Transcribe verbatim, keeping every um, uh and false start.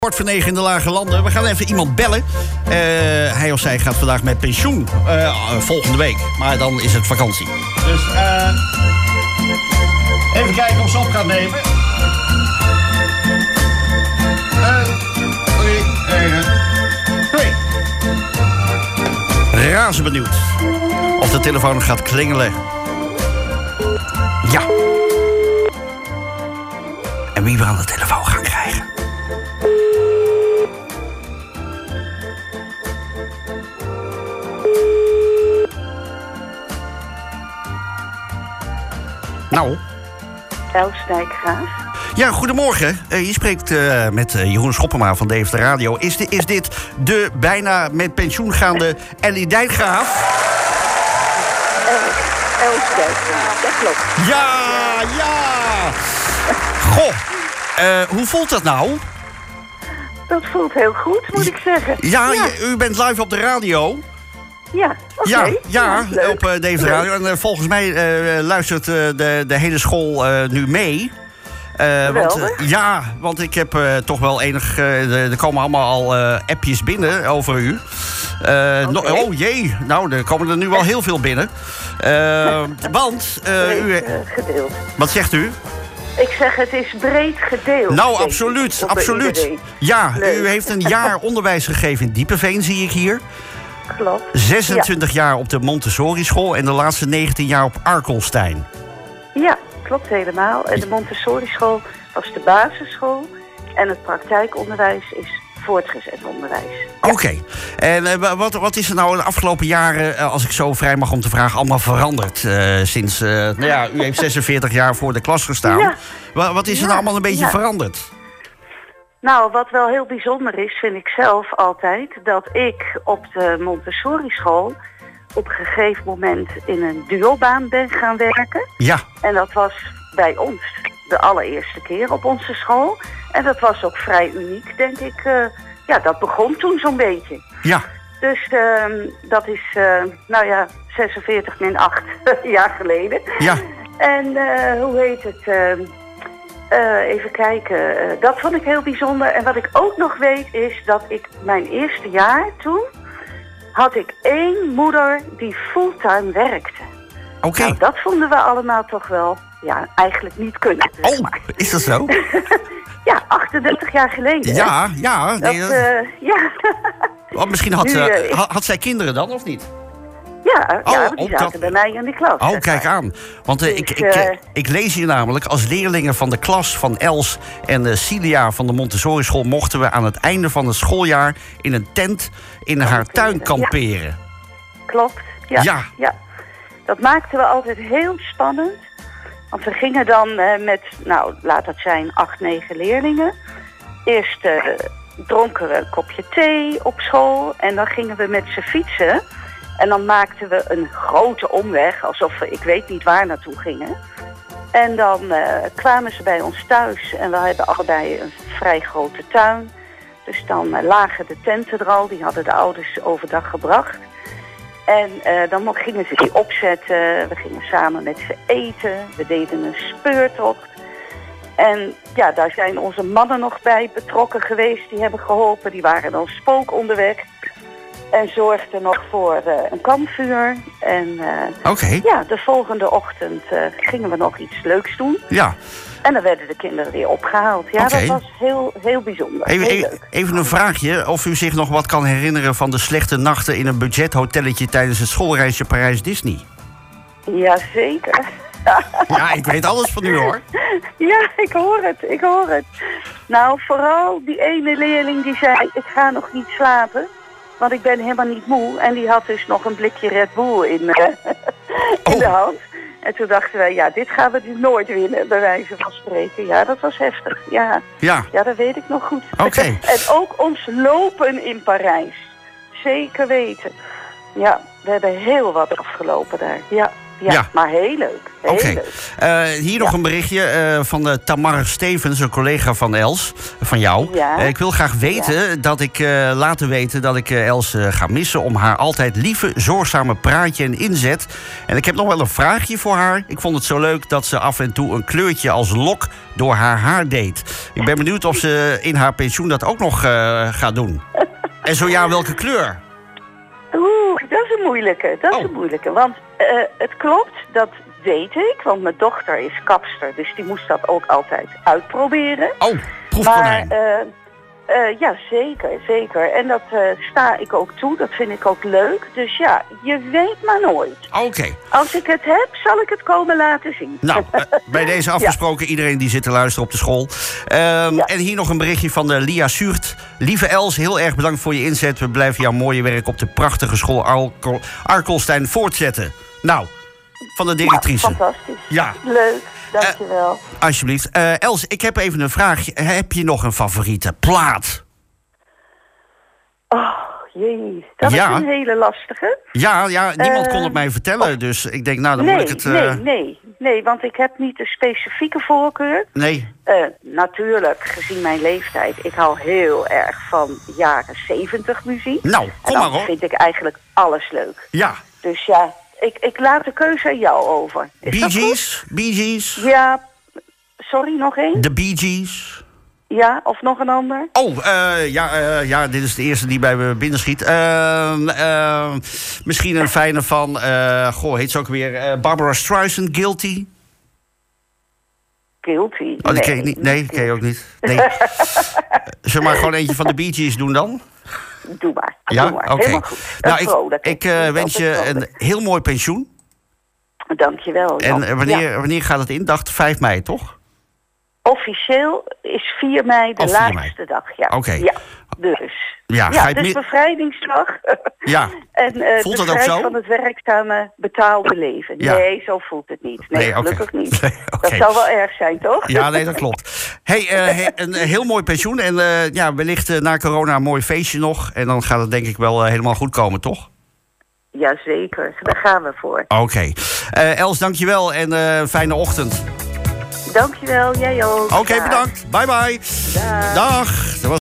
Kwart voor negen in de Lage Landen. We gaan even iemand bellen. Uh, hij of zij gaat vandaag met pensioen. Uh, volgende week. Maar dan is het vakantie. Dus uh, even kijken of ze op gaat nemen. Uh, drie, één, twee. Razend benieuwd of de telefoon gaat klingelen. Ja. En wie we aan de telefoon gaan krijgen. Nou. Els Dijkgraaf. Ja, goedemorgen. Uh, je spreekt uh, met uh, Jeroen Schoppema van Deventer Radio. Is, de, is dit de bijna met pensioen gaande Ellie Dijkgraaf? Els, Els Dijkgraaf, dat klopt. Ja, ja! Goh, uh, hoe voelt dat nou? Dat voelt heel goed, moet ik zeggen. Ja, ja. Je, u bent live op de radio. Ja, oké. Okay. Ja, ja, ja op uh, Deventer Radio. En uh, volgens mij uh, luistert uh, de, de hele school uh, nu mee. Uh, want, uh, ja, want ik heb uh, toch wel enig... Uh, er komen allemaal al uh, appjes binnen over u. Uh, okay. no, oh jee, nou, er komen er nu wel heel veel binnen. Uh, want... Uh, u, uh, gedeeld. Wat zegt u? Ik zeg, het is breed gedeeld. Nou, absoluut, absoluut. Iedereen. Ja, Leuk. U heeft een jaar onderwijs gegeven in Diepenveen, zie ik hier. Klopt. zesentwintig ja. jaar op de Montessori school en de laatste negentien jaar op Arkelstein. Ja, klopt helemaal. En de Montessori school was de basisschool en het praktijkonderwijs is voortgezet onderwijs. Ja. Oké. Okay. En uh, wat, wat is er nou de afgelopen jaren, uh, als ik zo vrij mag om te vragen, allemaal veranderd? Uh, sinds, uh, nou ja, u heeft zesenveertig jaar voor de klas gestaan. Ja. Wat, wat is er ja. nou allemaal een beetje ja. veranderd? Nou, wat wel heel bijzonder is, vind ik zelf altijd, dat ik op de Montessori school op een gegeven moment in een duobaan ben gaan werken. Ja. En dat was bij ons de allereerste keer op onze school. En dat was ook vrij uniek, denk ik. Uh, ja, dat begon toen zo'n beetje. Ja. Dus uh, dat is, uh, nou ja, zesenveertig min acht jaar geleden. Ja. En uh, hoe heet het... Uh, Uh, even kijken, uh, dat vond ik heel bijzonder. En wat ik ook nog weet is dat ik mijn eerste jaar toen... had ik één moeder die fulltime werkte. Oké. Okay. Nou, dat vonden we allemaal toch wel, ja, eigenlijk niet kunnen. Zeg oh, maar. Is dat zo? Ja, achtendertig jaar geleden. Ja, hè? ja. Nee, dat, uh, ja. Oh, misschien had, nu, uh, had, had zij kinderen dan, of niet? Ja, oh, ja die zaten dat... bij mij in de klas. Oh, kijk aan. Want uh, dus, ik, ik, uh... ik lees hier namelijk... als leerlingen van de klas van Els en uh, Cilia van de Montessori school... mochten we aan het einde van het schooljaar... in een tent in kamperen. haar tuin kamperen. Ja. Klopt, ja, ja. ja. Dat maakten we altijd heel spannend. Want we gingen dan uh, met, nou, laat het zijn, acht, negen leerlingen. Eerst uh, dronken we een kopje thee op school... en dan gingen we met z'n fietsen... En dan maakten we een grote omweg, alsof we ik weet niet waar naartoe gingen. En dan uh, kwamen ze bij ons thuis en we hebben allebei een vrij grote tuin. Dus dan uh, lagen de tenten er al, die hadden de ouders overdag gebracht. En uh, dan gingen ze die opzetten, we gingen samen met ze eten, we deden een speurtocht. En ja, daar zijn onze mannen nog bij betrokken geweest, die hebben geholpen, die waren dan spook onderweg. En zorgde nog voor uh, een kampvuur. En uh, okay. ja, de volgende ochtend uh, gingen we nog iets leuks doen. Ja. En dan werden de kinderen weer opgehaald. Ja, okay. Dat was heel, heel bijzonder. Even, heel leuk. even een vraagje. Of u zich nog wat kan herinneren van de slechte nachten... in een budgethotelletje tijdens het schoolreisje Parijs-Disney? Jazeker. Ja, ik weet alles van u, hoor. Ja, ik hoor het, ik hoor het. Nou, vooral die ene leerling die zei... ik ga nog niet slapen... Want ik ben helemaal niet moe. En die had dus nog een blikje Red Bull in, uh, in oh. de hand. En toen dachten wij, ja, dit gaan we dus nooit winnen, bij wijze van spreken. Ja, dat was heftig. Ja, ja. ja dat weet ik nog goed. Oké. Okay. En ook ons lopen in Parijs. Zeker weten. Ja, we hebben heel wat afgelopen daar. Ja. ja, ja. Maar heel leuk. Oké. Okay. Uh, hier nog ja. een berichtje uh, van uh, Tamar Stevens, een collega van Els, van jou. Ja. Uh, ik wil graag weten ja. dat ik uh, laten weten dat ik uh, Els uh, ga missen om haar altijd lieve, zorgzame praatje en inzet. En ik heb nog wel een vraagje voor haar. Ik vond het zo leuk dat ze af en toe een kleurtje als lok door haar haar deed. Ik ben benieuwd of ze in haar pensioen dat ook nog uh, gaat doen. En zo ja, welke kleur? Oeh, dat is een moeilijke. Dat is oh. een moeilijke. Want uh, het klopt, dat weet ik. Want mijn dochter is kapster, dus die moest dat ook altijd uitproberen. Oh, proefkonijn. Maar, uh, uh, ja, zeker, zeker. En dat uh, sta ik ook toe. Dat vind ik ook leuk. Dus ja, je weet maar nooit. Oké. Okay. Als ik het heb, zal ik het komen laten zien. Nou, uh, bij deze afgesproken, ja. iedereen die zit te luisteren op de school. Um, ja. En hier nog een berichtje van de Lia Zuurt. Lieve Els, heel erg bedankt voor je inzet. We blijven jouw mooie werk op de prachtige school Arkel, Arkelstein voortzetten. Nou, van de directrice. Ja, fantastisch. Ja. Leuk, dankjewel. Uh, alsjeblieft. Uh, Els, ik heb even een vraagje. Heb je nog een favoriete plaat? Oh, jee. Dat ja. is een hele lastige. Ja, ja niemand uh, kon het mij vertellen. Oh. Dus ik denk, nou, dan nee, moet ik het... Uh... Nee, nee, nee, want ik heb niet een specifieke voorkeur. Nee. Uh, natuurlijk, gezien mijn leeftijd. Ik hou heel erg van jaren zeventig muziek. Nou, kom maar op. Dan vind ik eigenlijk alles leuk. Ja. Dus ja... Ik, ik laat de keuze aan jou over. Is Bee Gees? Bee Gees? Ja, sorry, nog één? De Bee Gees? Ja, of nog een ander? Oh, uh, ja, uh, ja, dit is de eerste die bij me binnenschiet. Uh, uh, misschien een fijne van, uh, goh, heet ze ook weer, uh, Barbara Streisand, Guilty? Guilty? Oh, die ken je niet? Nee, die ken je ook niet. Nee. Zullen we maar gewoon eentje van de Bee Gees doen dan? Doe maar. Ja, oké. Okay. Nou, ik ik uh, wens je een heel mooi pensioen. Dankjewel. En uh, wanneer, ja. wanneer gaat het in? Dag vijf mei, toch? Officieel is vier mei de oh, laatste mei. dag. Ja. Oké. Okay. Ja, dus. Ja, ja, het is mi- bevrijdingsdag. Ja. En uh, voelt dat ook zo? van het werkzame betaalde leven. Ja. Nee, zo voelt het niet. Nee, nee gelukkig okay. niet. Nee, okay. Dat zou wel erg zijn, toch? Ja, nee, dat klopt. Hey, uh, hey, een heel mooi pensioen. En uh, ja, wellicht uh, na corona een mooi feestje nog. En dan gaat het denk ik wel uh, helemaal goed komen, toch? Jazeker, daar gaan we voor. Oké. Okay. Uh, Els, dankjewel en uh, fijne ochtend. Dankjewel, jij ook. Oké, okay, bedankt. Bye bye. Dag. Dag.